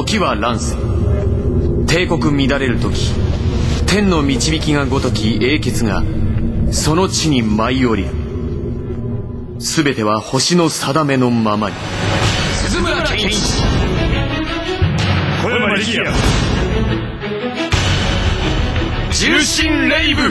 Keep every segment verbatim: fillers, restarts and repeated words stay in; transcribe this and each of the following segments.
時は乱世。帝国乱れる時、天の導きがごとき英傑がその地に舞い降りる。すべては星の定めのままに。鈴村健一、 小山力也、 重心レイブ。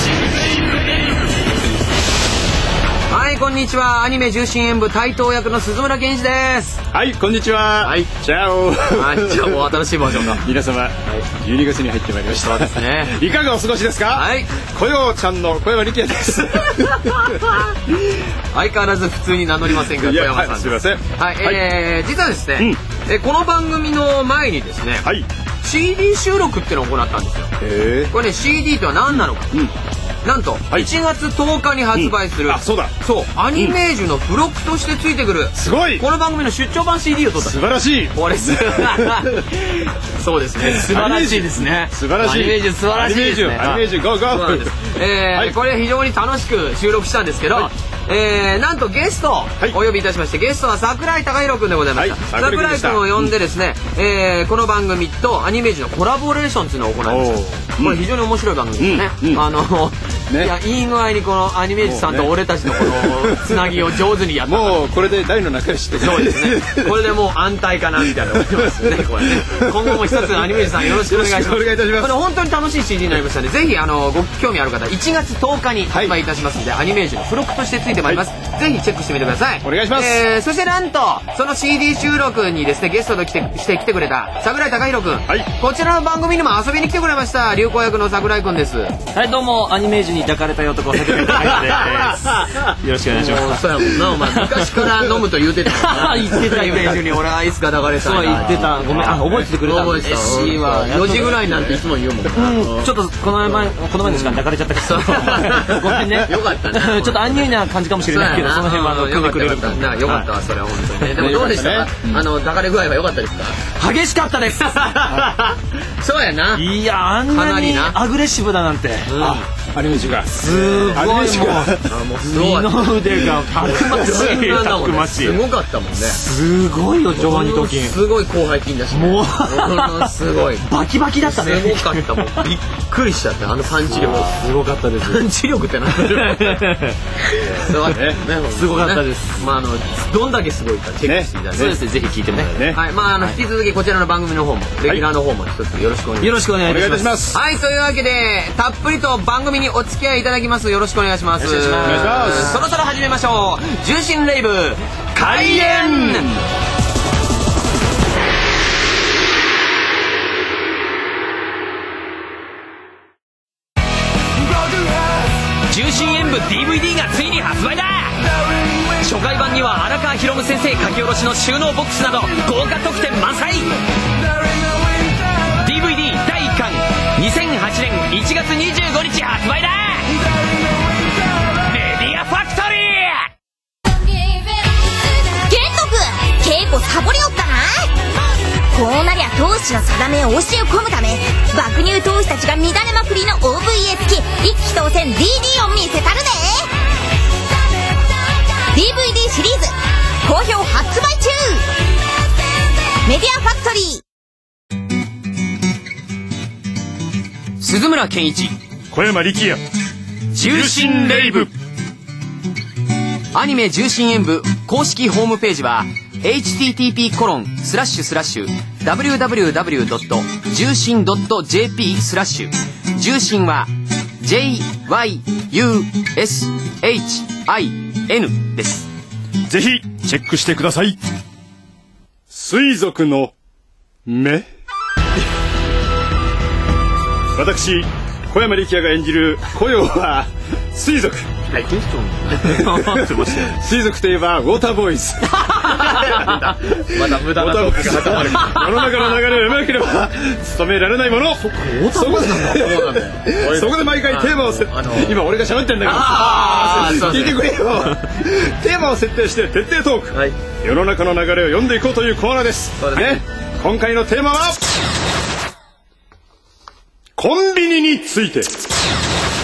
はい、こんにちは。アニメ重心演舞台頭役の鈴村健一です。 はい、こんにちは。 はい、 チャオ。 はい、じゃあもう新しいバージョンが皆様、はい、じゅうにがつに入ってまいりました。 そうですね。 いかがお過ごしですか。 はい、 小陽ちゃんの小山力也です。 相変わらず普通に名乗りませんが、小山さん、 はい、すみません。 はい、はい、えー、実はですね、うん、えこの番組の前にですね、はい、シーディー 収録っていうのを行ったんですよ。へー。これね、シーディー とは何なのか、うん、なんと、はい、いちがつとおかに発売する、 うん、あ、そうだ、 そう、アニメージュの付録としてついてくる、 すごい、 この番組の出張版 シーディー を撮った。 素晴らしい。 これすそうですね、素晴らしいですね。 素晴らしい。 アニメージュ素晴らしいですね。 アニメージュゴーゴー。 えーはい、これ非常に楽しく収録したんですけど、はい、えー、なんとゲストをお呼びいたしまして、はい、ゲストは桜井貴弘くんでございました。はい、桜井くんを呼んでですね、うん、えー、この番組とアニメージュのコラボレーションっていうのを行いました。これ非常に面白い番組ですね。うんうん、あの、ね、いや、いい具合にこのアニメージュさんと俺たちのこのつなぎを上手にやった。 もうこれで大の仲良しって。 そうですね。これでもう安泰かなみたいな思いますよね。これね。今後も一つアニメージュさんよろしくお願いします。 お願いいたします。 これ本当に楽しい シーディー になりましたので、ぜひあのご興味ある方いちがつとおかに発売いたしますので、はい、アニメージュの付録としてついてまいります。はい、ぜひチェックしてみてください。 お願いします。 えー、そしてなんとその シーディー 収録にですねゲストと来てして来てくれた桜井貴弘くん、はい、こちらの番組にも遊びに来てくれました。流行役の桜井くんです。 はい、どうもアニメージュに抱かれたよ男桜井貴弘です。よろしくお願いします。 そうやもんな、お前昔から飲むと言うてたもんな。言ってたイメージに俺はいつか抱かれた。 そう言ってた。ごめん、あ、覚えててくれた。 覚えてた。嬉しいわ。よじぐらいなんていつも言うもん。 うん、ちょっとこの前この前の時間抱かれちゃったけど。ごめんね。 よかったね。 ちょっとアンニュイな感じかもしれないけど、その辺はあの組んでくれる。 な、よかったわそれは本当にね。でもどうでしたか。あの抱かれ具合は良かったですか。 激しかったです。 そうやな。 いや、あんなにアグレッシブだなんて。 アニメージュがすごい、もう二の腕がたくましい、たくましい。 すごかったもんね。 すごいよ、上腕二頭筋。 すごい広背筋だし、もうすごいバキバキだったね。 すごかったもん。びっくりしちゃって、あのパンチ力。 すごかったです。 パンチ力ってなんだろう。 すごかったです。 まああのどんだけすごいかチェックしていただいて、 そうですね、ぜひ聞いてもらってね。 はい、まああの引き続きこちらの番組の方もレギュラーの方も一つよろしくお願いします。 よろしくお願いいたします。 はい、というわけでたっぷりと番組にお付き合いいただきます。よろしくお願いします。 お願いします。 そろそろ始めましょう。重心レイブ開演。重心演舞 ディーブイディー がついに発売だ。初回版には荒川博夢先生書き下ろしの収納ボックスなど豪華特典満載。 ディーブイディー だいいっかんにせんはちねんいちがつにじゅうごにち発売だ。メディアファクトリー。 玄徳稽古サボりおったな。こうなりゃ闘志の定めを教え込むため爆乳闘士たちが乱れまくりの オーブイエー 付き一気当選 ディーディー を見せたるで。 ディーブイディー シリーズ好評発売中。メディアファクトリー。鈴村健一、 小山力也、 重心レイブ。アニメ重心演舞公式ホームページは エイチティーティーピーコロンスラッシュスラッシュダブリューダブリューダブリュードット重心ドットジェーピースラッシュ重心は ジェイワイユーエスエイチアイエヌ です。 ぜひチェックしてください。水族の目。私小山力也が演じる小陽は水族。はい、水族といえばウォーターボーイズ。 まだ無駄なトークが挟まる。 世の中の流れをうまければ務められないもの。 そっか、ウォーターボーイズなんだ。そうなんだよ。 そこで毎回テーマをせ今俺が喋ってんだけど聞いてくれよ。テーマを設定して徹底トーク、はい、世の中の流れを読んでいこうというコーナーです。そうですね。今回のテーマはコンビニについて。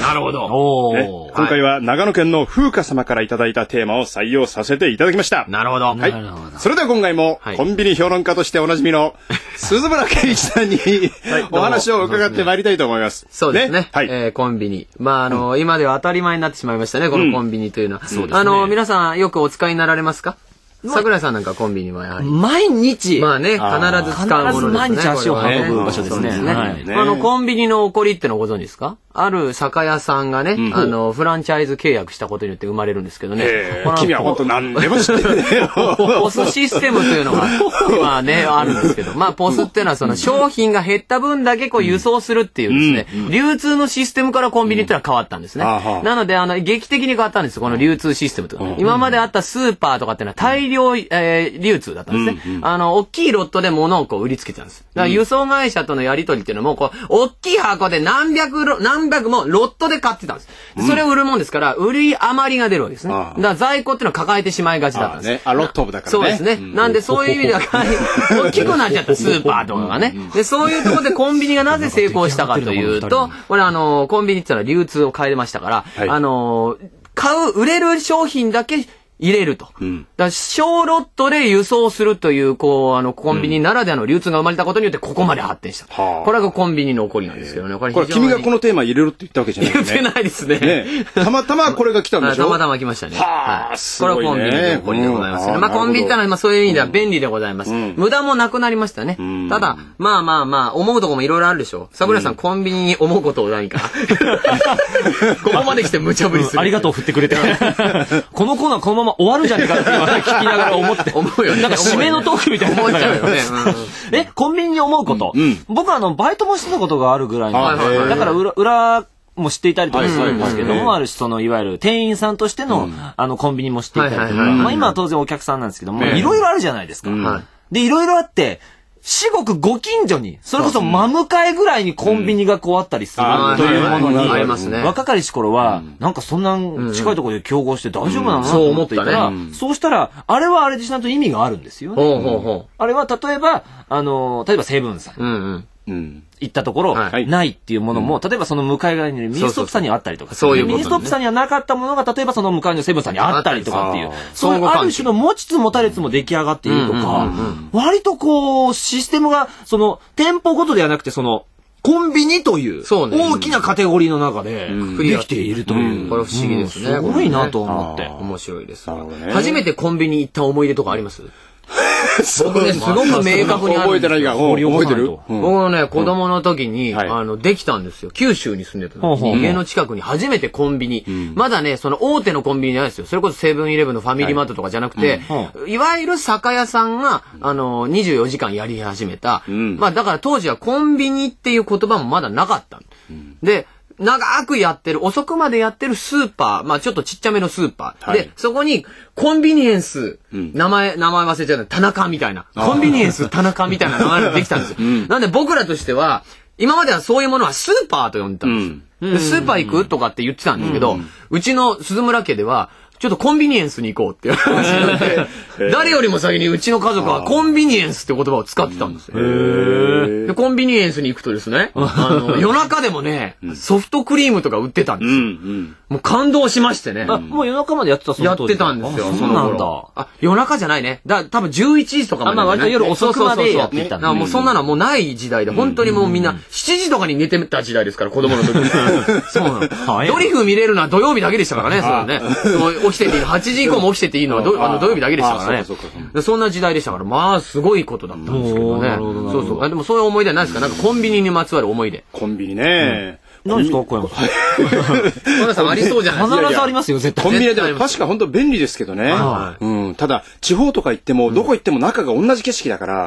なるほど。 ね、今回は長野県の風花様からいただいたテーマを採用させていただきました。 なるほど。 はい。それでは今回も、コンビニ評論家としておなじみの鈴村健一さんにお話を伺ってまいりたいと思います。 そうですね。はい。えー、コンビニ。まあ、あの、今では当たり前になってしまいましたね、このコンビニというのは。そうですね。あの、皆さんよくお使いになられますか？桜井さんなんかコンビニはやはり毎日まあね、必ず使うものですね。 必ず毎日足を運ぶ場所ですね。 あの、コンビニの起こりってのをご存知ですか？ある酒屋さんがね、あの、フランチャイズ契約したことによって生まれるんですけどね。 君は本当何でも知ってるね。 ポスシステムというのが、まあね、あるんですけど、まあポスっていうのはその商品が減った分だけこう輸送するっていうですね、流通のシステムからコンビニってのは変わったんですね。なので、あの、劇的に変わったんですよ、この流通システムとか。今まであったスーパーとかっていうのは大量、えー、流通だったんですね。あの、大きいロットで物をこう売りつけてたんです。だから輸送会社とのやり取りっていうのも、こう、大きい箱で何百ロ、何百もロットで買ってたんです。それを売るもんですから、売り余りが出るわけですね。だから在庫っていうのは抱えてしまいがちだったんです。 あ、ロットオブだからね。 そうですね。なんでそういう意味では、大きくなっちゃったスーパーとかがね。で、そういうところでコンビニがなぜ成功したかというと、これあの、コンビニっていうのは流通を変えましたから、あの、買う、売れる商品だけ、入れると。うん、だ小ロットで輸送するという、こう、あの、コンビニならではの流通が生まれたことによって、ここまで発展した。うん、これがコンビニの起こりなんですけどね。 これ、これ君がこのテーマ入れるって言ったわけじゃないよね。 言ってないですね。ねたまたまこれが来たんでしょたまたま来ましたね。 はあ、すごいね。 これはコンビニの起こりでございます、ね。うん、まあ、コンビニってのは、まあ、そういう意味では便利でございます。うん、無駄もなくなりましたね。うん、ただ、まあまあまあ、思うところもいろいろあるでしょう。桜井さん、うん、コンビニに思うことを何か。ここまで来て無茶ぶりする。 ありがとう振ってくれて。このコーナーこのまま終わるじゃねえか。聞きながら思って。 思うよね。 なんか締めのトークみたいな。 思っちゃうよね。 え、コンビニに思うこと。僕はあの、バイトもしてたことがあるぐらいなんで、だから裏、裏、も知っていたりとかするんですけども、あるし、その、いわゆる店員さんとしての、あの、コンビニも知っていたりとか、まあ今は当然お客さんなんですけども、いろいろあるじゃないですか。で、いろいろあって、至極ご近所に、それこそ真向かいぐらいにコンビニがこうあったりするというものに、若かりし頃は、なんかそんな近いところで競合して大丈夫なのと思っていたら、そうしたら、あれはあれでちゃんと意味があるんですよね。あれは例えば、あの、例えばセブンさん。行ったところ、ないっていうものも、例えばその向かい側にいるミニストップさんにあったりとか、ミニストップさんにはなかったものが、例えばその向かいのセブンさんにあったりとかっていう、そういうある種の持ちつ持たれつも出来上がっているとか、割とこう、システムが、その、店舗ごとではなくて、その、コンビニという、大きなカテゴリーの中で、できているという。 これ不思議ですね。 すごいなと思って。 面白いです。初めてコンビニ行った思い出とかあります？僕ね、すごく明確にある。 覚えてないが、覚えてる？ 僕のね、子供の時に、あの、できたんですよ。九州に住んでたの。家の近くに初めてコンビニ。まだね、その大手のコンビニじゃないですよ。それこそセブンイレブンのファミリーマートとかじゃなくて、いわゆる酒屋さんが、あの、にじゅうよじかんやり始めた。まあ、だから当時はコンビニっていう言葉もまだなかった。で、長くやってる、遅くまでやってるスーパー、まあちょっとちっちゃめのスーパー。はい、で、そこにコンビニエンス、うん、名前、名前忘れちゃう田中みたいな。コンビニエンス田中みたいな名前ができたんですよ。うん、なんで僕らとしては、今まではそういうものはスーパーと呼んでたんですよ。うん、でスーパー行くとかって言ってたんですけど、うん、うちの鈴村家では、ちょっとコンビニエンスに行こうっていう話になって、誰よりも先にうちの家族はコンビニエンスって言葉を使ってたんですよ。でコンビニエンスに行くとですね、あの夜中でもね、ソフトクリームとか売ってたんですよ。うんうん、もう感動しましてね。 あ、もう夜中までやってたそのやってたんですよ。 そうなんだ。 あ、夜中じゃないね。だ多分じゅういちじとかまで、ね。 あ、まあ割と夜遅くまでやってたんだ。 もうそんなのはもうない時代で、本当にもうみんなしちじとかに寝てた時代ですから、子供の時。そうなの。ドリフ見れるのは土曜日だけでしたからね、そうね。起きてていいの。はちじ以降も起きてていいのはどあの土曜日だけでしたからね。そ, そんな時代でしたから、まあすごいことだったんですけどね。そうそう。あでもそういう思い出はないですか？なんかコンビニにまつわる思い出。 コンビニね。 何ですか小山さん。 小山さんありそうじゃないですか。 必ずありますよ、絶対。 コンビニでも確か本当便利ですけどね。うん。ただ、地方とか行っても、どこ行っても中が同じ景色だから、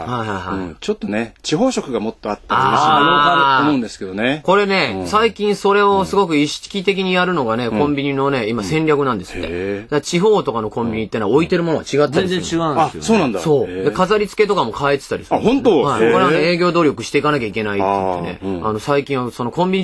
ちょっとね、地方色がもっとあったら嬉しいなと思うんですけどね。 これね、最近それをすごく意識的にやるのがね、コンビニのね、今戦略なんですって。地方とかのコンビニってのは置いてるものが違ったりする。 全然違うんですよ。 あ、そうなんだ。 そう。で、飾り付けとかも変えてたりする。 あ、本当？ これはね、営業努力していかなきゃいけないって言ってね、あの、最近はそのコンビニ自体の売り上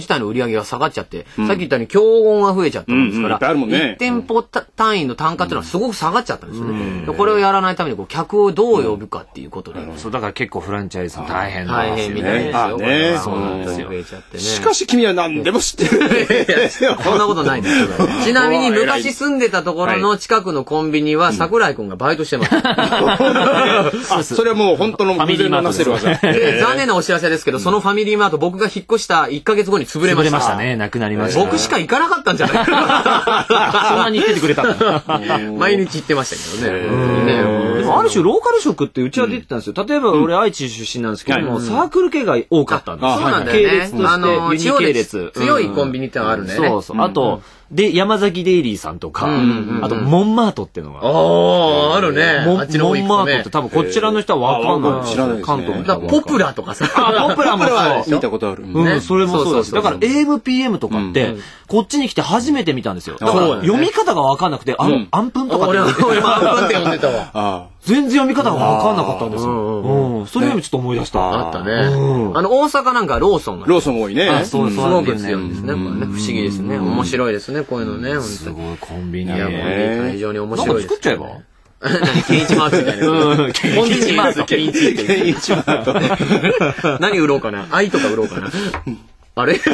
上げが下がっちゃって、さっき言ったように競合が増えちゃったもんですから、いち店舗単位の単価っていうのはすごく下がっちゃったんですよね。これをやらないためにこう客をどう呼ぶかっていうことで、 そうだから結構フランチャイズ大変大変みたいですよ。そうなんですよ。 しかし君は何でも知ってる。 そんなことないですけど。ちなみに昔住んでたところの近くのコンビニは桜井くんがバイトしてます。 あ、それはもう本当の偶然のなせる技。 残念なお知らせですけど、そのファミリーマート僕が引っ越したいっかげつごに潰れました。 潰れましたね。なくなりました。 僕しか行かなかったんじゃないそんなに言っててくれた毎日行ってましたけどね。 でもある種ローカル色ってうちは出てたんですよ。例えば俺愛知出身なんですけども、サークル系が多かったんですよ。 そうなんだよね。あの、地方で強いコンビニってのがあるね。 そうそう。あと、で、山崎デイリーさんとか、あと、モンマートっていうのが。 ああ、あるね。 モンマートって多分こちらの人はわかんない。 知らない。 関東の人。ポプラとかさ。 ポプラもそう。 見たことある。 うん、それもそうです。だから エーエムピーエム とかって、こっちに来て初めて見たんですよ。だから読み方がわかんなくて、あの、アンプンとかって。 俺もアンプンって読んでたわ。 全然読み方がわかんなかったんですよ。それでもちょっと思い出した。 あったね。あの、大阪なんかローソンが。 ローソン多いね。 そうすごく強いんですね。不思議ですね。面白いですね、こういうのね。 すごいコンビニ。 いや、非常に面白いです。 作っちゃえば何ケンイチマートみたいな。うん。ケンイチマート。ケンイチ。 ケンイチマート。何売ろうかな。愛とか売ろうかな。あれ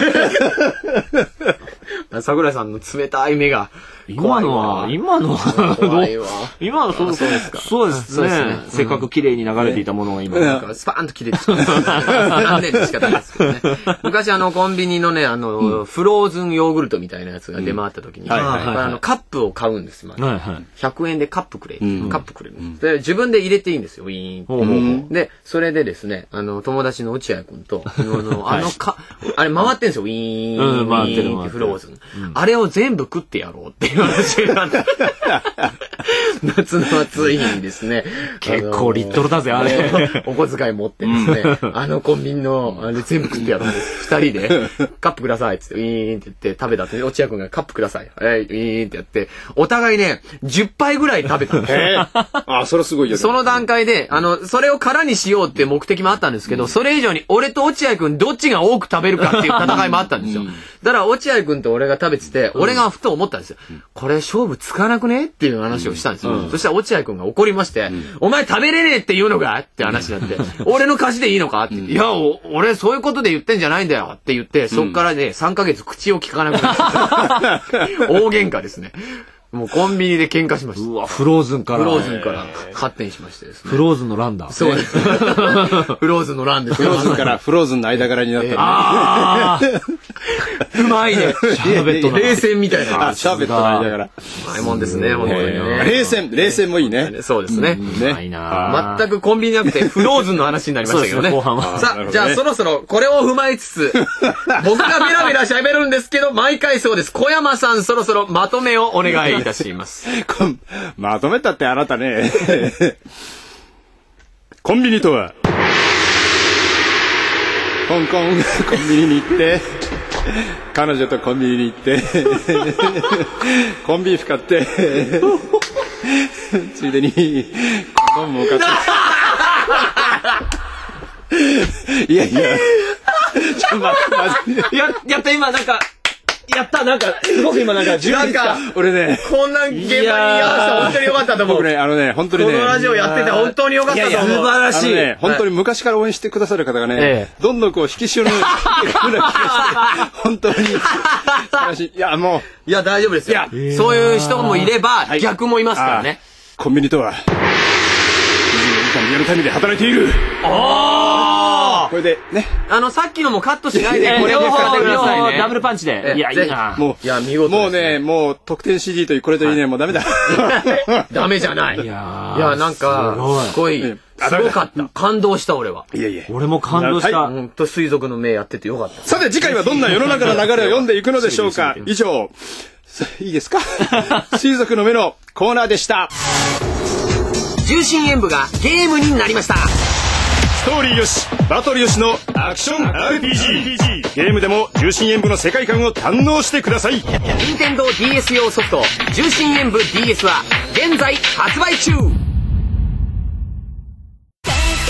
桜井さんの冷たい目が。 今のは、今のは、 怖いわ。 今のそうですか。そうですね。せっかく綺麗に流れていたものが今。 スパーンと切れてきた。残念で仕方ないですけどね。昔あの、コンビニのね、あの、フローズンヨーグルトみたいなやつが出回った時に、あの、カップを買うんですよ。ひゃくえんでカップくれ。カップくれる。で、自分で入れていいんですよ。ウィーンって。で、それでですね、あの、友達の落合くんと、あの、か、あれ回ってんですよ。ウィーン。回ってるフローズン。あれを全部食ってやろうっていう話なんだ。夏の暑い日にですね。 結構リットルだぜ、あれ。 お小遣い持ってですね、あのコンビニの、あれ全部食ってやるんです。二人で、カップくださいって言って、ウィーンって言って食べた後に、落合くんがカップください。はい、ウィーンってやって、お互いね、じゅっぱいぐらい食べたんですよ。 あ、それすごいよ。 その段階で、あの、それを空にしようって目的もあったんですけど、それ以上に俺と落合くんどっちが多く食べるかっていう戦いもあったんですよ。だから落合くんと俺が食べてて、俺がふと思ったんですよ。これ勝負つかなくねっていう話をしたんですよ。そしたら落合くんが怒りまして、お前食べれねえって言うのかって話になって、俺の貸しでいいのかって。いや、俺そういうことで言ってんじゃないんだよって言って、そっからね、さんかげつ口を聞かなくなった。大喧嘩ですね。もうコンビニで喧嘩しました。 うわ、フローズンから。 フローズンから発展しましてですね。 フローズンのランだ。 そうです。フローズンのランです。 フローズンからフローズンの間柄になった。 ああうまいね。 シャーベットの。 冷戦みたいな。 シャーベットの間柄。うまいもんですね、本当にね。 冷戦、冷戦もいいね。 そうですね。 ね。いいな。 全くコンビニなくてフローズンの話になりましたけどね。後半は。さあ、じゃあそろそろこれを踏まえつつ、僕がベラベラ喋るんですけど、毎回そうです。小山さん、そろそろまとめをお願いいたします。 まとめたってあなたね。コンビニとは香港コンビニに行って彼女とコンビニに行ってコンビーフ買ってついでにコンドームも買っていやいやちょっと待ってややった今なんかやったなんかすごく今なんかなんか俺ねこんな現場に居合わせた本当に良かったと思う。 僕ねあのね本当にねこのラジオやってて本当に良かったと思う。 素晴らしい。 ね本当に昔から応援してくださる方がねどんどんこう引き潮の本当に素晴らしい。いやもういや大丈夫ですよ。そういう人もいれば逆もいますからね。 コンビニとはにじゅうよじかんリアルタイムで働いている。 ああこれでねあのさっきのもカットしないでこれを使ってくださいね。 ダブルパンチで。いやいいな。 もういや見事もうねもう特典 シーディー というこれといいねもうダメだ。 ダメじゃない。いやいやなんかすごいすごかった。感動した俺は。 いやいや俺も感動した。 本当水族の目やっててよかった。 さて次回はどんな世の中の流れを読んでいくのでしょうか。以上いいですか。水族の目のコーナーでした。 重心演舞がゲームになりました。 ストーリーよしバトルよしのアクション アールピージー ゲームでも重心演舞の世界観を堪能してください。 任天堂 ディーエス 用ソフト重心演舞 ディーエス は現在発売中。ね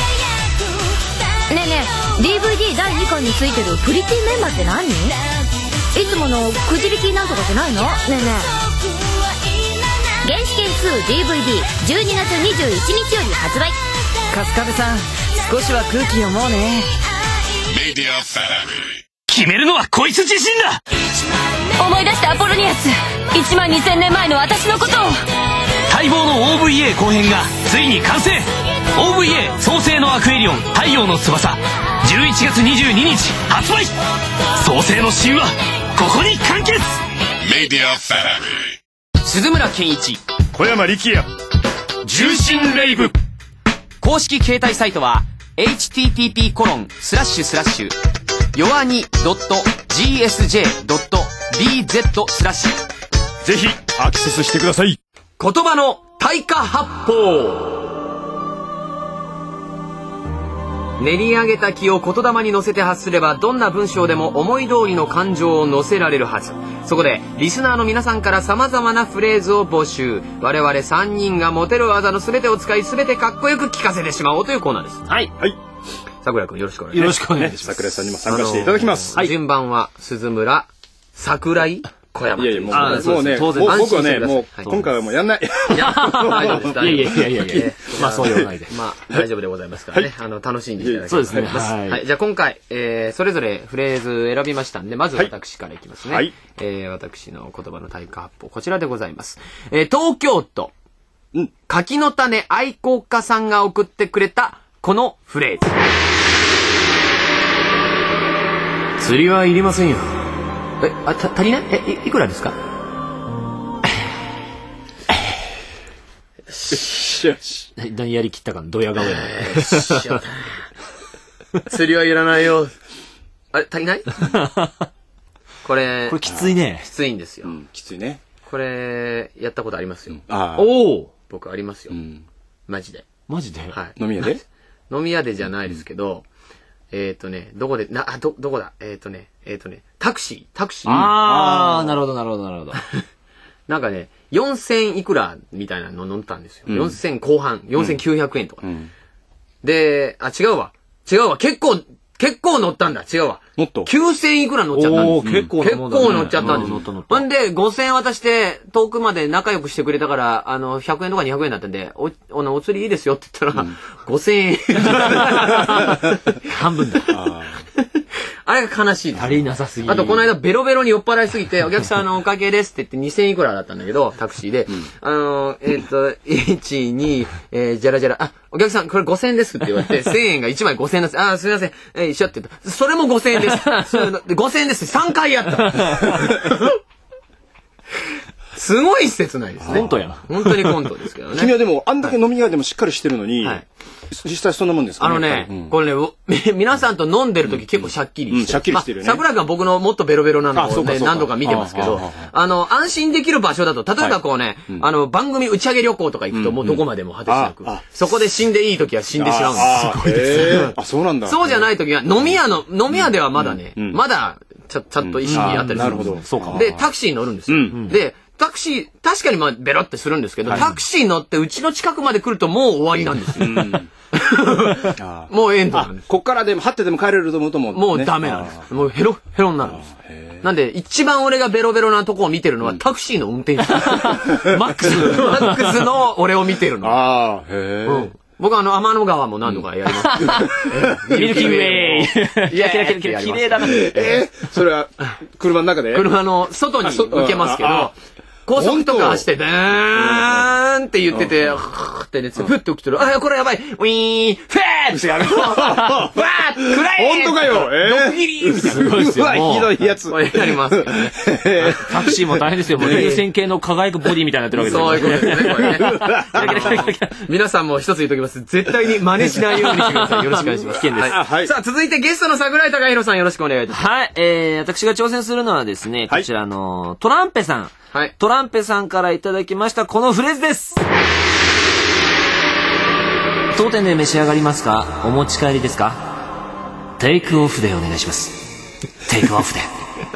えねえ ディーブイディー だいにかんについてるプリティメンバーって何？ いつものくじ引きなんとかじゃないの？ねえねえ。原始係数 ディーブイディーじゅうにがつにじゅういちにちより発売。 春日部さん、少しは空気読もうね。 決めるのはこいつ自身だ。 思い出してアポロニアス、いちまんにせんねんまえの私のことを。 待望の オーブイエー 後編がついに完成。 オーブイエー 創世のアクエリオン太陽の翼、じゅういちがつにじゅうににち発売。創世の神話、ここに完結。 鈴村健一、 小山力也、 重心レイブ。公式携帯サイトは エイチティーティーピーコロンスラッシュスラッシュヨアニドットジーエスジェードットビーゼットスラッシュ。 ぜひアクセスしてください。 言葉の対価発砲。練り上げた気を言霊に乗せて発すれば、どんな文章でも思い通りの感情を乗せられるはず。そこでリスナーの皆さんから様々なフレーズを募集。我々さんにんがモテる技の全てを使い、全てかっこよく聞かせてしまおうというコーナーです。 はいはい。 桜井君よろしくお願いします。 よろしくお願いします。 桜井さんにも参加していただきます。 はい、順番は鈴村、桜井、小山。 いやいや、もう、 あもうね、 当然もう僕はね、 安心してくださいもう、 はい今回はもうやんない。 いや、大丈夫です、大丈夫です。 いやいやいやいやいやまあそう言わないで。 まあ大丈夫でございますからね。あの、楽しんでいただければそうですねと思います。 はいはい。じゃあ今回、えー、それぞれフレーズ選びましたんで、まず私からいきますね。 はい。 えー、私の言葉の対価発砲、こちらでございます。えー、東京都、 うん。 柿の種愛好家さんが送ってくれた、このフレーズ。 釣りはいりませんよ。 え、あ、た、足りないえ、い、いくらですか？ よしよし。 何やりきったかのドヤ顔やね。 釣りはいらないよ。あれ、足りないこれ、 これきついねき。ついんですよ。 うん、きついね。 これ、やったことありますよ。 ああ。 おお。 僕ありますよ。 うん。 マジで。 マジで？ はい。 飲み屋で飲み屋でじゃないですけど、えっとね、どこで、な、あ、ど、どこだえっとね、えっとね、タクシー、タクシー。 ああ、なるほどなるほどなるほど。 なんかね、よんせんいくらみたいなの乗ったんですよ。 うんよんせん後半、よんせんきゅうひゃくえんとか。 うん。 で、あ、違うわ。違うわ。結構、結構乗ったんだ。違うわ。 もっときゅうせんいくら乗っちゃったんです。 おー結構な結もんだね構乗っちゃったんです。 うん乗った乗ったほんで、ごせんえん渡して、遠くまで仲良くしてくれたから、あの、ひゃくえんとかにひゃくえんだったんで、お、あの、お釣りいいですよって言ったら、ごせんえん。 半分だ。 ああれが悲しいです。 足りなさすぎる。 あと、この間、ベロベロに酔っ払いすぎて、お客さん、あの、お会計ですって言ってにせんいくらだったんだけど、タクシーで、あの、えっと、いち、に、えー、じゃらじゃら、あ、お客さん、これごせんえんですって言われて、せんえんがいちまいごせんえんです。あ、すみません、えー、一緒って言った。それもごせんえんです。でごせんえんですってさんかいやった。すごい切ないですね。 コントやな。 本当にコントですけどあ。 ね。 君はでも、あんだけ飲み屋でもしっかりしてるのに、 はい実際そんなもんですかあのね、これね、う皆さんと飲んでる時結構シャッキリしてる。 うんシャッキリしてるねまあ桜井君は僕のもっとベロベロなのをね、 あそうかそうか何度か見てますけどあああ、 あの、安心できる場所だと、例えばこうね、あの、番組打ち上げ旅行とか行くともうどこまでも果てしなくああ、 そこで死んでいい時は死んでしまうんです。 ああ、へえあ、そうなんだ。 そうじゃない時は、飲み屋の、飲み屋ではまだね、 うんまだ、ちゃ、ちゃんと意識あったりするんですよ。 うんあなるほどそうかで、タクシーに乗るんですよ。 うんで、タクシー、確かにまあ、ベロってするんですけど、タクシー乗ってうちの近くまで来るともう終わりなんですよ。 あもうエンドなんです。 こっからでも、張ってでも帰れると思うともう、 もうダメなんです。もうヘロヘロになるんです。なんで、一番俺がベロベロなとこを見てるのは、タクシーの運転手。マックス。マックスの俺を見てるの。 ああ、へえ。 うん僕はあの、天の川も何度かやります。 ミルキーウェイ。 いや、 キラキラキラ綺麗だな。 えーそれは、車の中で車の外に行けますけど、高速とか走って、でーんって言ってて、はーってね、ふって起きてる。あ、これやばい。ウィーン、フェーってやると、わー暗い本当かよえードッキリみたいな。 すごいですよ。 うわ、ひどいやつ。 これやりますけどね。 タクシーも大変ですよ。もう流線形の輝くボディみたいになってるわけですよ。 そういうことですね、これね。皆さんも一つ言っときます。絶対に真似しないようにしてください。よろしくお願いします。危険です。 あはいさあ、続いてゲストの桜井貴弘さんよろしくお願いいたします。 はい、えー、私が挑戦するのはですね、こちらの、トランペさん。 はい。 トランペさんからいただきましたこのフレーズです。当店で召し上がりますか？お持ち帰りですか？テイクオフでお願いします。テイクオフで。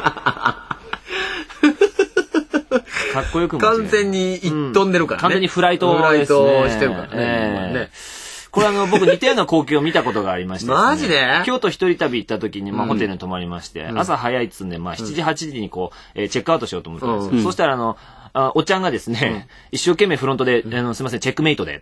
かっこよくも完全に一飛んでるからね。 完全にフライトフライですね。 トしてるからね。 えーねこれあの、僕似たような光景を見たことがありまして、ね。 マジで京都一人旅行った時に、まあ、ホテルに泊まりまして、うん、朝早いっつんで、まあ、しちじ、はちじにこう、えー、チェックアウトしようと思ったんですよ。うん、そしたらあの、あおっちゃんがですね、うん、一生懸命フロントで、あのすみません、チェックメイトで。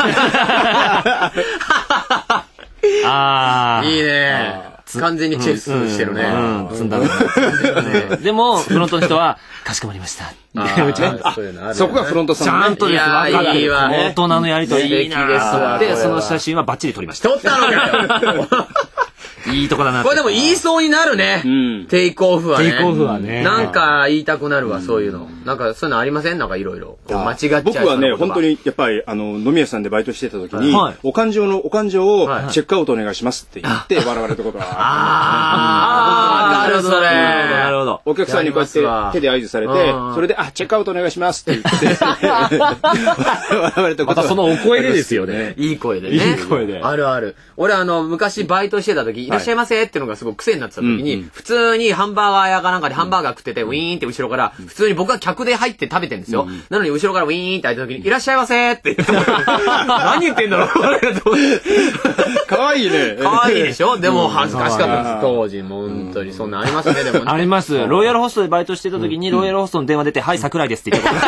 ああ。いいね。完全にチェスしてるね。積んだね。 でも、フロントの人は、かしこまりました。 そこがフロントさんちゃんとです。 いいわ。 大人のやりとりいいな。で、その写真はバッチリ撮りました。 撮ったのかよ。 いいとこだな。 これでも言いそうになるね。テイクオフはね。 テイクオフはね。 なんか言いたくなるわ、そういうの。なんかそういうのありません？なんかいろいろ。間違っちゃう。 僕はね、本当にやっぱり、あの、飲み屋さんでバイトしてた時に、お勘定の、お勘定をチェックアウトお願いしますって言って笑われたことがああ、なるほど、それ。 なるほど。 お客さんにこうやって手で合図されて、それで、あ、チェックアウトお願いしますって言って、笑われたことが。 またそのお声でですよね。 いい声でね。 いい声で。 あるある。俺あの、昔バイトしてた時、いらっしゃいませっていうのがすごく癖になってた時に、普通にハンバーガー屋かなんかでハンバーガー食ってて、ウィーンって後ろから、普通に僕は客で入って食べてるんですよ。なのに後ろからウィーンって開いた時に、いらっしゃいませって言って、何言ってんだろうかわいいね。 かわいいでしょ？でも恥ずかしかったです、当時。もう本当にそんなありますね、でも。 あります。ロイヤルホストでバイトしてた時に、ロイヤルホストの電話出て、はい、桜井ですって言ってた。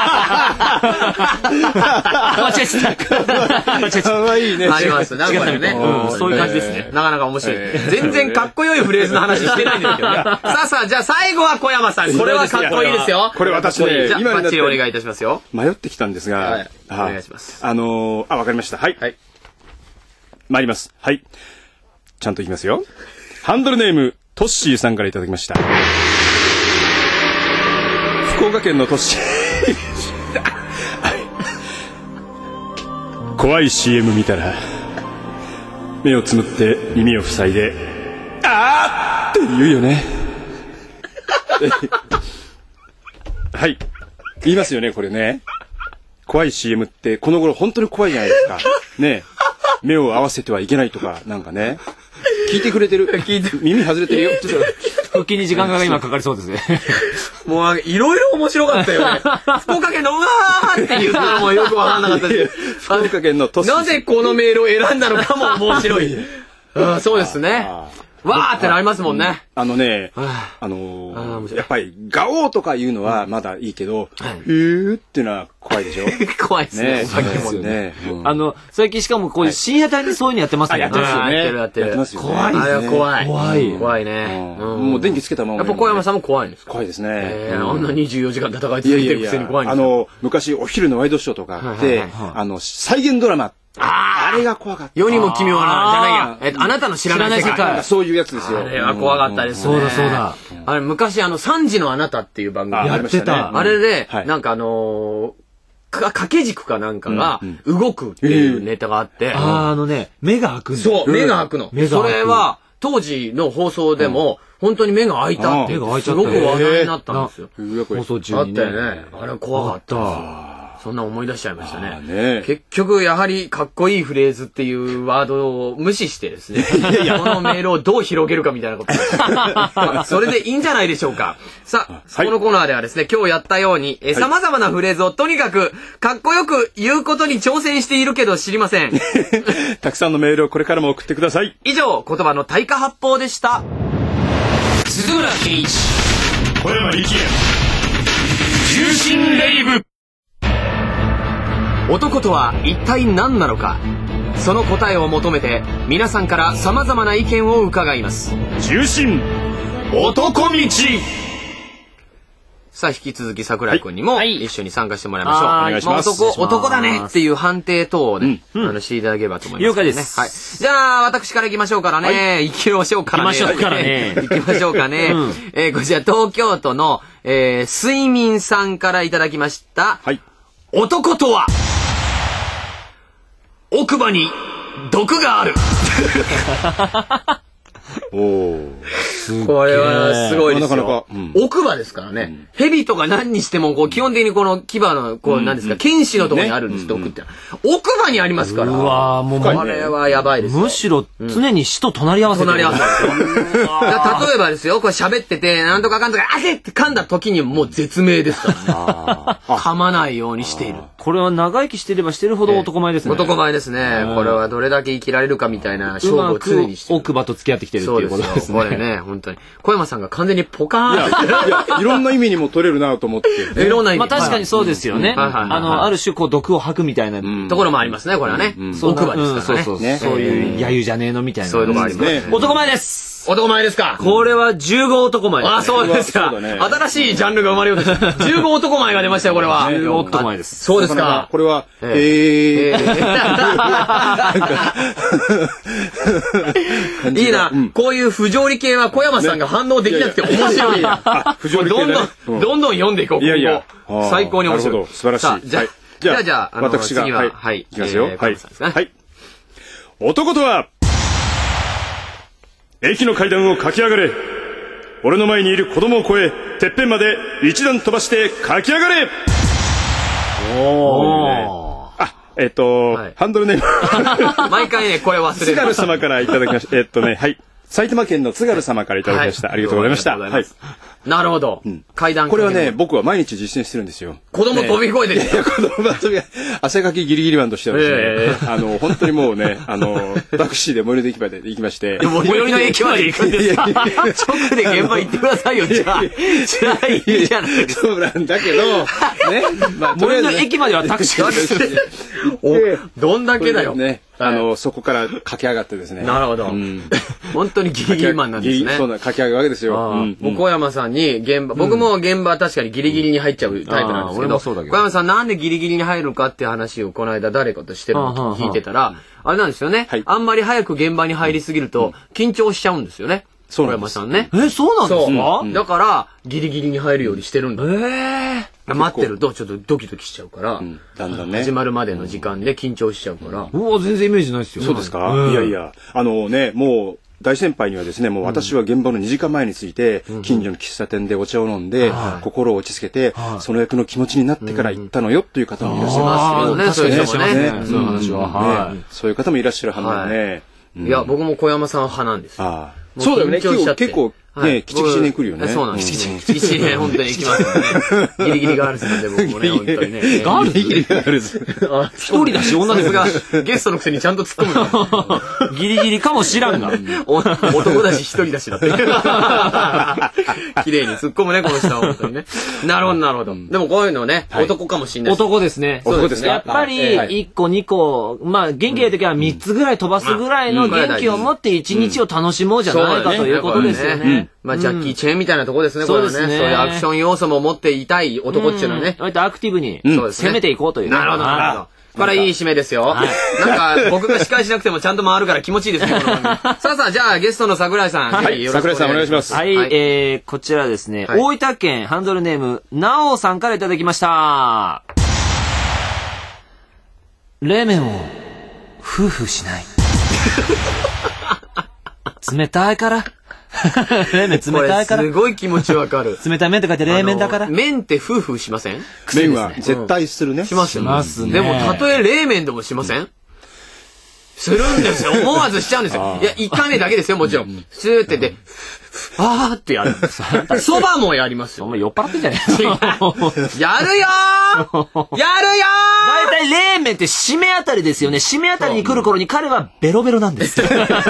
間違えちゃった。 かわいいね。 あります。なんかね。 そういう感じですね。 なかなか面白い。全然かっこよいフレーズの話してないんですけどね。さあさあ、じゃあ最後は小山さん。これはかっこいいですよ。 これ私ね、 今バッチリお願いいたしますよ。 迷ってきたんですが、 お願いします。 あの、あ、わかりました。はい。参ります。はい。ちゃんといきますよ。ハンドルネーム、トッシーさんからいただきました。福岡県のトッシー。怖い シーエム 見たら、目をつむって耳を塞いで、あーって言うよね。はい。言いますよね、これね。怖い シーエム ってこの頃本当に怖いじゃないですか。ね。目を合わせてはいけないとか、なんかね。聞いてくれてる。聞いて耳外れてるよ。 復帰に時間が今かかりそうですね。 もういろいろ面白かったよね。福岡県のうわーって言ったのもよくわかんなかったです。 福岡県のトス。 なぜこのメールを選んだのかも面白い。あ、そうですね。わーってなりますもんね。 あのね、あのー、やっぱり、ガオーとか言うのはまだいいけど、へーっていうのは怖いでしょ？ 怖いですね。 さっきもね。 あの、最近しかもこういう深夜帯でそういうのやってますよね。 やってますよね。 やってるやってる。 やってますよね。 怖いですね。怖い。 怖い。 怖いね。 もう電気つけたまま。 やっぱ小山さんも怖いんですか？ 怖いですね。 あんなにじゅうよじかん戦い続けてるくせに怖いんですか？ あの、昔お昼のワイドショーとかあって、あの、再現ドラマ。あれが怖かった。 世にも奇妙な、じゃないや。えっと、あなたの知らない世界。 そういうやつですよ。 あれは怖かったですね。 そうだそうだ。 あれ、昔あの、三時のあなたっていう番組やってた。 あれで、なんかあの、掛け軸かなんかが動くっていうネタがあって。 あ、あのね、目が開くんだ。 そう、目が開くの。それは、当時の放送でも、本当に目が開いたって、すごく話題になったんですよ。 放送中に。 あったよね。あれ怖かった。そんな思い出しちゃいましたね。ね結局、やはり、かっこいいフレーズっていうワードを無視してですね、このメールをどう広げるかみたいなこと。それでいいんじゃないでしょうか。さあ、はい、このコーナーではですね、今日やったように、えー、様々なフレーズをとにかく、かっこよく言うことに挑戦しているけど知りません。 たくさんのメールをこれからも送ってください。 以上、言葉の対価発砲でした。 鈴村健一、小山力也、重心レイブ。 男とは一体何なのか、その答えを求めて皆さんから様々な意見を伺います。 重心男道。 さあ引き続き桜井君にも一緒に参加してもらいましょう。 お願いします。 男、男だねっていう判定等をね、あのしていただければと思います。 了解です。 はい。じゃあ私から行きましょうからね。行きましょうからね。 行きましょうからね。 行きましょうかね。えこちら東京都の睡眠さんからいただきました。 はい。 男とは奥歯に毒がある。 おこれはすごいですよ。 なかなか、 うん、奥歯ですからね。うん、蛇とか何にしてもこう基本的にこの牙のこう何ですか、剣士のところにあるんです、毒って。奥歯にありますから。 うわもうこれはやばいですよ。 むしろ常に死と隣り合わせてる。 隣り合わせですよ。例えばですよ、これ喋っててなんとかかんとかあけって噛んだ時にもう絶命ですからね。噛まないようにしている。 これは長生きしてればしてるほど男前ですね。 男前ですね。これはどれだけ生きられるかみたいな勝負を常にしてる。 奥歯と付き合ってきてるっていうことですね。 これね、本当に。小山さんが完全にポカーン。 いや、いや、いろんな意味にも取れるなと思って。 いろんな意味。 まあ確かにそうですよね。あの、ある種こう毒を吐くみたいなところもありますね、これはね。奥歯ですからね。 そうそう。そういう揶揄じゃねえのみたいな。 そういうとこありますね。 男前です。 男前ですか。 これはじゅうご男前。 あ、そうですか。新しいジャンルが生まれようとして。じゅうご男前が出ましたよ、これは。 じゅうご男前です。 そうですか。 これは、えー。いいな。こういう不条理系は小山さんが反応できなくて面白いな。どんどん、どんどん読んでいこう。 いやいや。 最高に面白い。 素晴らしい。 じゃあ、じゃあ、じゃあ、 私が、はい。はい。いきますよ。はい。はい。男とは、駅の階段を駆け上がれ。俺の前にいる子供を越え、てっぺんまで一段飛ばして駆け上がれ。おー。あ、えっと、ハンドルネーム。毎回ね、これ忘れる。 津軽様からいただきました。えっとね、はい。埼玉県の津軽様からいただきました。ありがとうございました。はい。 なるほど。階段。 これはね、僕は毎日実践してるんですよ。 子供飛び越えてる。 子供飛び越え、汗かきギリギリマンとしてはですね、あの、本当にもうね、あの、タクシーで最寄りの駅まで行きまして。 最寄りの駅まで行くんですか？直で現場行ってくださいよ、じゃあ。じゃあいいじゃないですか。 そうなんだけど、ね。 最寄りの駅まではタクシーで。 どんだけだよ。 ね。あの、そこから駆け上がってですね。 なるほど。本当にギリギリマンなんですね。 そうな、駆け上がるわけですよ。 小山さんに現場、僕も現場確かにギリギリに入っちゃうタイプなんですけど、小山さんなんでギリギリに入るかっていう話をこの間誰かとしてるのを聞いてたら、あれなんですよね。あんまり早く現場に入りすぎると緊張しちゃうんですよね。小山さんね。 え、そうなんですか？ だから、ギリギリに入るようにしてるんだ。ええ。待ってるとちょっとドキドキしちゃうから、 だんだんね。 始まるまでの時間で緊張しちゃうから。 うわ、全然イメージないですよ。 そうですか？いやいや、あのね、もう、大先輩にはですね、もう私は現場のにじかんまえに着いて、近所の喫茶店でお茶を飲んで、心を落ち着けて、その役の気持ちになってから行ったのよという方もいらっしゃいますけどね。 そういう人もね。 そういう話は。 そういう方もいらっしゃるはずだね。 いや、僕も小山さん派なんですよ。 そうだよね、結構、ね、キチキチに来るよね。 そうなんです。キチキチね、本当に行きますよね。ギリギリガールズなんで僕もね、本当にね。 ガールズギリギリガールズ。一人だし女ですが、 ゲストのくせにちゃんと突っ込む。ギリギリかもしらんが。 男だし一人だしだって。綺麗に突っ込むね、この人は本当にね。なるほど、なるほど。でもこういうのね、男かもしんない。 男ですね。 男ですね。 やっぱり、いっこ、にこ、まあ、元気な時はみっつぐらい飛ばすぐらいの元気を持って一日を楽しもうじゃないかということですよね。まあ、ジャッキー・チェンみたいなとこですね、これはね。そういうアクション要素も持っていたい男っていうのはね。 割とアクティブに攻めていこうという。 なるほど、なるほど。これいい締めですよ。なんか、僕が司会しなくてもちゃんと回るから気持ちいいですね、この番組。さあさあ、じゃあゲストの桜井さん。 はい、桜井さんお願いします。 はい、えー、こちらですね、大分県ハンドルネーム、なおさんからいただきました。冷麺を、夫婦しない。冷たいから。冷麺冷たいから。 すごい気持ちわかる。 冷たい麺って書いて冷麺だから。 麺って夫婦しません？ 麺は絶対するね。 しますよ。でも、たとえ冷麺でもしません？するんですよ。思わずしちゃうんですよ。いや、いっかいめだけですよ、もちろん。スーってで、あーってやる。そばもやりますよ。 お前酔っ払ってんじゃねえか。 やるよーやるよーだいたい冷麺って締めあたりですよね。締めあたりに来る頃に彼はベロベロなんです。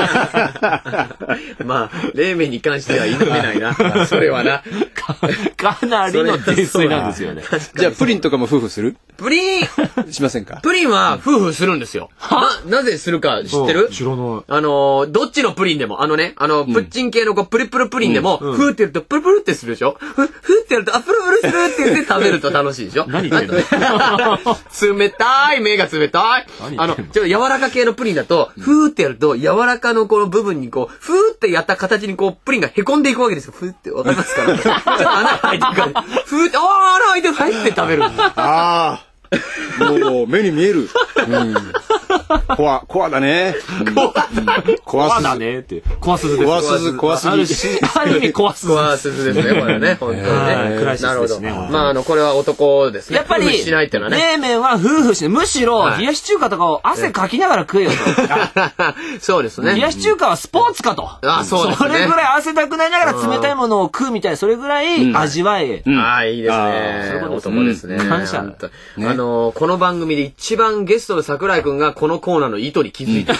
まあ、冷麺に関しては挑めないな。それはな。 か, かなりの泥酔なんですよね。 じゃあ、プリンとかも夫婦する？ プリンしませんか？ プリンは夫婦するんですよ。な、なぜするか知ってる？ 知らない。 あの、どっちのプリンでも、あのね、あの、プッチン系のこうプリプルプリンでも、ふーってやるとプルプルってするでしょ？ふ、ふってやると、あ、プルプルするって言って食べると楽しいでしょ？ 何言ってんの？ 冷たい、目が冷たい。あの、ちょっと柔らか系のプリンだと、ふーってやると、柔らかのこの部分にこう、ふーってやった形にこう、プリンが凹んでいくわけですよ。ふーってわかりますか？ちょっと穴開いてるから、ふーって、あー、穴開いてる、入って食べる。 ああ。もう、目に見える。うん。 コア、コアだね。 コアだねって。コア鈴です。 コア鈴、コア鈴。 ある意味コア鈴。 コア鈴ですね、これね。本当にね。なるほど。まあ、あの、これは男ですね。 やっぱり、 夫婦しないっていうのはね。 冷麺は夫婦しない。むしろ、冷やし中華とかを汗かきながら食えよと。 そうですね。 冷やし中華はスポーツかと。 あ、そうですね。 それぐらい汗たくなりながら冷たいものを食うみたいな、それぐらい味わえ。 ああ、いいですね。男ですね。感謝。あの、この番組で一番ゲストの桜井くんがこのコーナーの意図に気づいてる。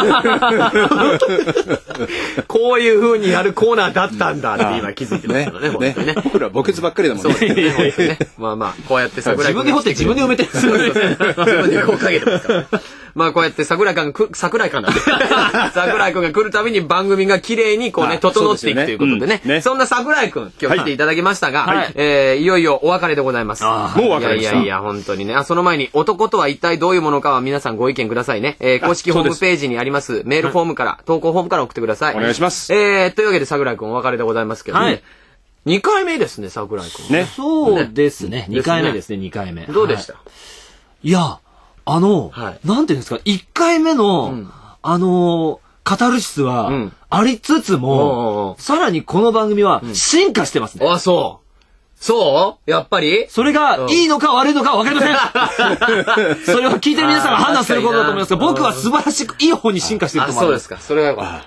こういう風にやるコーナーだったんだって今気づいてますからね、本当にね。 僕ら墓穴ばっかりだもんね。まあまあ、こうやって桜井くん。 自分で掘って自分で埋めてる。 自分でこうかけてますから。まあこうやって桜井くんが、桜井くんなんで。桜井くんが来るたびに番組が綺麗にこうね、整っていくということでね。そんな桜井くん、今日来ていただきましたが、えいよいよお別れでございます。 もうお別れです。 いやいやいや、本当にね。あ、その前に男とは一体どういうものかは皆さんご意見くださいね。公式ホームページにありますメールフォームから、投稿フォームから送ってください。 お願いします。 えー、というわけで桜井くんお別れでございますけどね。にかいめですね、桜井くん。 ね。そうですね。にかいめですね、にかいめ。 どうでした？ いや、あの、なんていうんですか、いっかいめの、あの、カタルシスは、ありつつも、さらにこの番組は進化してますね。 あ、そう。そうやっぱりそれが、いいのか悪いのかわかりません。それを聞いてる皆さんが判断することだと思いますが、僕は素晴らしくいい方に進化してると思います。 そうですか。それはよかった。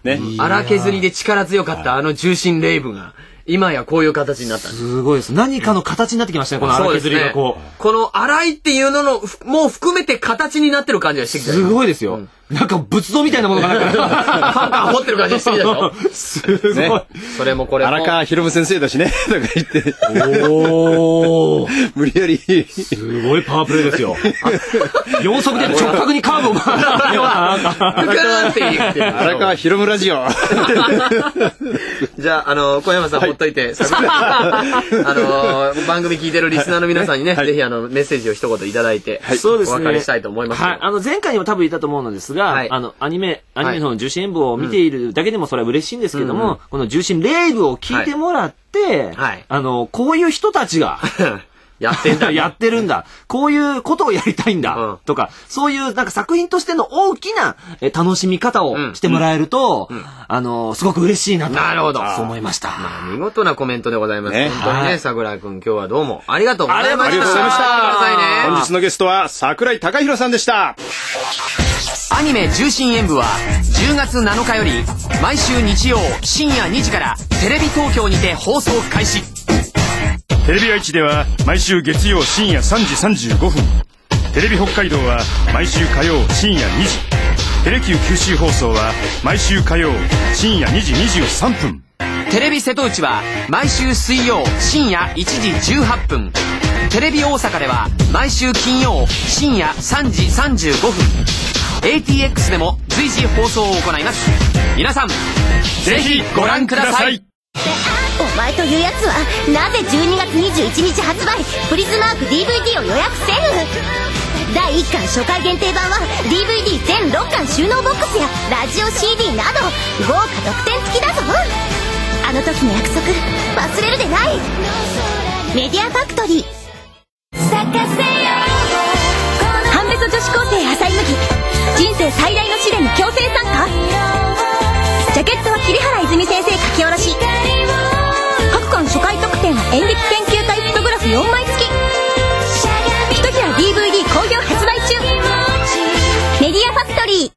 ね。荒削りで力強かったあの重心レイブが。今やこういう形になったんです。 すごいです。何かの形になってきましたね、この荒削りがこう。 この荒いっていうのの、もう含めて形になってる感じがしてきた。 すごいですよ。なんか仏像みたいなものがなんか、 カンカン掘ってる感じがしてきたでしょ。 すごい。 それもこれも。 荒川博夢先生だしね、とか言って。 おー。 無理やり。 すごいパワープレイですよ。よん足で直角にカーブを回るような、なんか。 荒川博夢ラジオ。 じゃあ、あの、小山さんほっといて、あの、番組聞いてるリスナーの皆さんにね、ぜひあの、メッセージを一言いただいて、 そうですね。 お別れしたいと思います。 はい。あの、前回にも多分言ったと思うのですが、あの、アニメ、アニメの重心演舞を見ているだけでもそれは嬉しいんですけども、この重心レイブを聞いてもらって、あの、こういう人たちが、 やってんだ。 やってるんだ。こういうことをやりたいんだ。うん、とか、そういうなんか作品としての大きなえ楽しみ方をしてもらえると、うんうん、あのー、すごく嬉しいなと。 なるほど。 そう思いました。 まあ、見事なコメントでございます。ね、本当にね、桜井くん今日はどうもありがとうございました。 ありがとうございました。 ね、 本日のゲストは桜井貴弘さんでした。 アニメ重心演舞はじゅうがつなのかより毎週日曜深夜にじからテレビ東京にて放送開始。 テレビ愛知では毎週月曜深夜さんじさんじゅうごふん、テレビ北海道は毎週火曜深夜にじ、テレキュー九州放送は毎週火曜深夜にじにじゅうさんぷん、 テレビ瀬戸内は毎週水曜深夜いちじじゅうはっぷん、テレビ大阪では毎週金曜深夜さんじさんじゅうごふん、 エーティーエックス でも随時放送を行います。皆さんぜひご覧ください。 お前というやつはなぜじゅうにがつにじゅういちにち発売プリズマーク ディーブイディー を予約せぬ。だいいっかん初回限定版は ディーブイディー 全ろっかん収納ボックスやラジオ シーディー など豪華特典付きだぞ。あの時の約束忘れるでない。メディアファクトリー咲かせよ半べそ女子高生浅井麦、人生最大の試練に強制参加。ジャケットは桐原泉先生書き下ろし。各巻初回特典は演劇研究会フォトグラフよんまい付き。ひとひら ディーブイディー 好評発売中。メディアファクトリ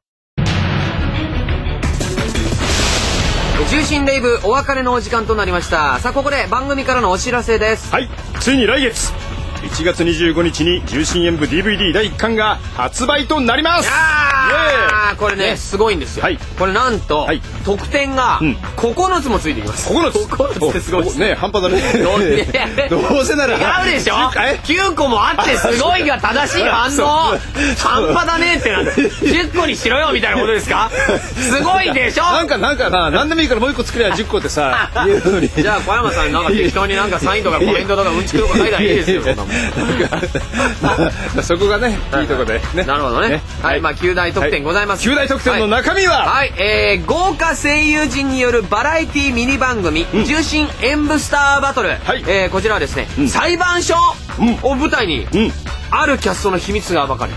ー。重心レイブお別れのお時間となりました。さあここで番組からのお知らせです。 はい、ついに来月いちがつにじゅうごにちに重心演舞 ディーブイディー だいいっかんが発売となります。 これね、ねすごいんですよ、はい、これなんと、はい、特典がここのつもついてきます。 ここのつここのつってすごいですね。半端だね。どうせなら違うでしょ。きゅうこもあってすごいが正しい反応。半端だねってなんでじゅっこにしろよみたいなことですか。すごいでしょ。 なんかなんかな、何でもいいからもういっこ作ればじゅっこってさ言うのに。 じゃあ小山さんなんか適当になんかサインとかコメントとかうんちくとか書いたらいいですよ。 そこがねいいとこでね。 なるほどね。はい、まあきゅうだい特典ございます。 きゅうだい特典の中身は、 はい、えー、豪華声優陣によるバラエティミニ番組、うん、重心演舞スターバトル、はい、えー、こちらはですね、うん、裁判所を舞台に、うん、あるキャストの秘密が暴かれる。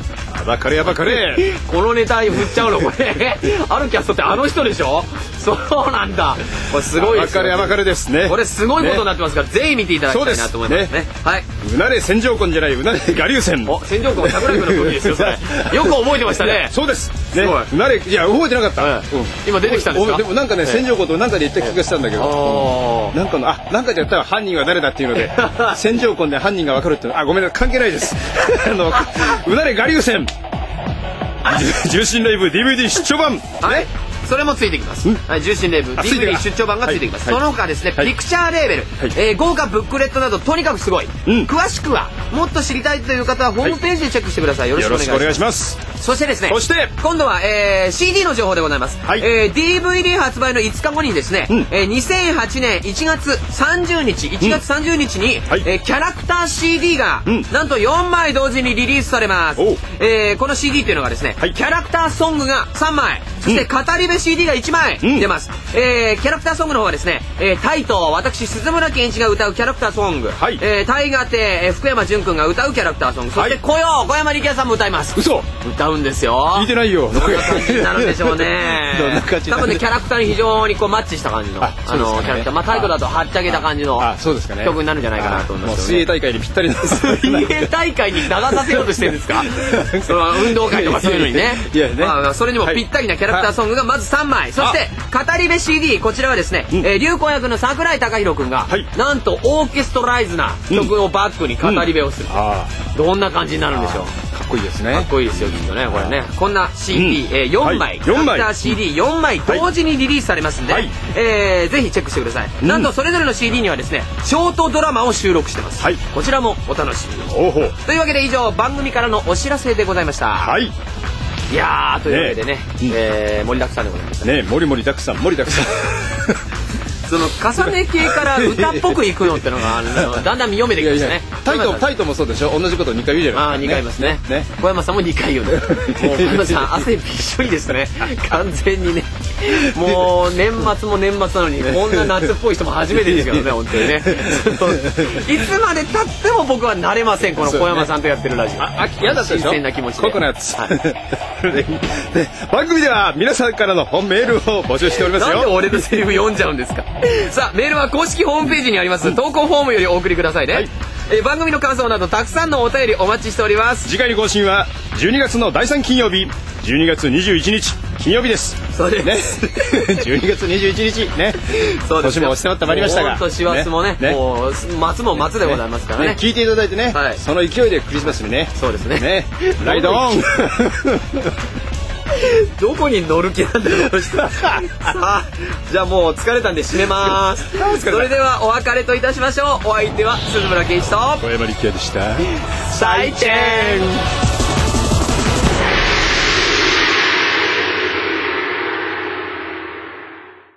ばかれやばかれ。 このネタ振っちゃうのこれ。あるキャストってあの人でしょ。そうなんだ。これすごいですよ。 ばかれやばかれですね。 これすごいことになってますから、ぜひ見ていただきたいなと思いますね。はい。 うなれ戦場痕じゃない、うなれ我流戦。 お、戦場痕は桜井君の時ですよそれ。よく覚えてましたね。 そうです。ね、うなれ、いや覚えてなかった。 今出てきたんですか。 でもなんかね、戦場痕となんかで言った気がしたんだけど。なんかの、あ、なんかでやったら犯人は誰だっていうので、戦場痕で犯人がわかるっていうの、あ、ごめんなさい、関係ないです。あの、うなれ我流戦。重心ライブ ディーブイディー 出張版。 はい。それもついてきます。はい、重心レーベル ディーブイディー 出張版がついてきます。その他ですね、ピクチャーレーベル、え豪華ブックレットなどとにかくすごい。詳しくはもっと知りたいという方はホームページでチェックしてください。よろしくお願いします。そしてですね、 そして今度は、えー、シーディー の情報でございます。はい、えー、ディーブイディー 発売のいつかごにですね、うん、えー、にせんはちねんいちがつさんじゅうにち、いちがつさんじゅうにちに、うん、はい、えー、キャラクター シーディー が、うん、なんとよんまい同時にリリースされます。えー、この シーディー っていうのがですね、はい、キャラクターソングがさんまい、そして語り部 シーディー がいちまい出ます。うん、えー、キャラクターソングの方はですね、えー、タイと私鈴村健一が歌うキャラクターソング、はい、えー、タイガテ、えー、福山潤くんが歌うキャラクターソング、そして小陽、小山力也さんも歌います。 嘘、 歌うんですよ。 聞いてないよ。 どんな感じになるんでしょうね。 どんな感じ。 多分ね、キャラクターに非常にこうマッチした感じの、あのキャラクター、まあタイトだとはっちゃけた感じの曲になるんじゃないかなと思います。 水泳大会にぴったりなんです。 水泳大会に流させようとしてるんですか。それは運動会とかそういうのにね。いやね。まあそれにもぴったりなキャラクターソングがまずさんまい、そして語り部 シーディー、こちらはですね、流行役の桜井貴宏くんがなんとオーケストライズな曲をバックに語り部をする。どんな感じになるんでしょう。 かっこいいですね。 かっこいいですよきっとね、これね。こんな シーディー、えー、よんまい、キャラクター シーディーよんまい同時にリリースされますんで、はい、えー、ぜひチェックしてください。うん、なんとそれぞれの シーディー にはですね、ショートドラマを収録してます。はい、こちらもお楽しみに。おほというわけで以上、番組からのお知らせでございました。はい。いやー、というわけでね、ね、えー、盛りだくさんでございましたね。 ね、盛り盛りだくさん、盛りだくさん。 その重ね系から歌っぽくいくのってのがだんだん読めてきましたね。 タイトタイトもそうでしょ。同じことにかい言うじゃないですか。 ああ、にかい言いますね。ね、小山さんもにかい言うね。もう小山さん汗びっしょりですね。完全にね。もう年末も年末なのにこんな夏っぽい人も初めてですけどね、本当にね。いつまで経っても僕は慣れません、この小山さんとやってるラジオ。 あ、嫌だったでしょ。 新鮮な気持ちで。 ココナッツ。番組では皆さんからのメールを募集しておりますよ。 なんで俺のセリフ読んじゃうんですか。さあ、メールは公式ホームページにあります投稿フォームよりお送りくださいね。はい、え番組の感想などたくさんのお便りお待ちしております。 次回の更新はじゅうにがつのだいさん金曜日、じゅうにがつにじゅういちにち金曜日です。 そうですね。 じゅうにがつにじゅういちにちね。そうです。年も押し迫ってまいりましたが、 本当師走もね、もう末も末でございますからね。 聞いていただいてね、その勢いでクリスマスにね。 そうですね。 ね、ライドオン。 どこに乗る気なんだろう。さあ、じゃあもう疲れたんで締めます。それではお別れといたしましょう。お相手は鈴村健一と小山力也でした。 再见。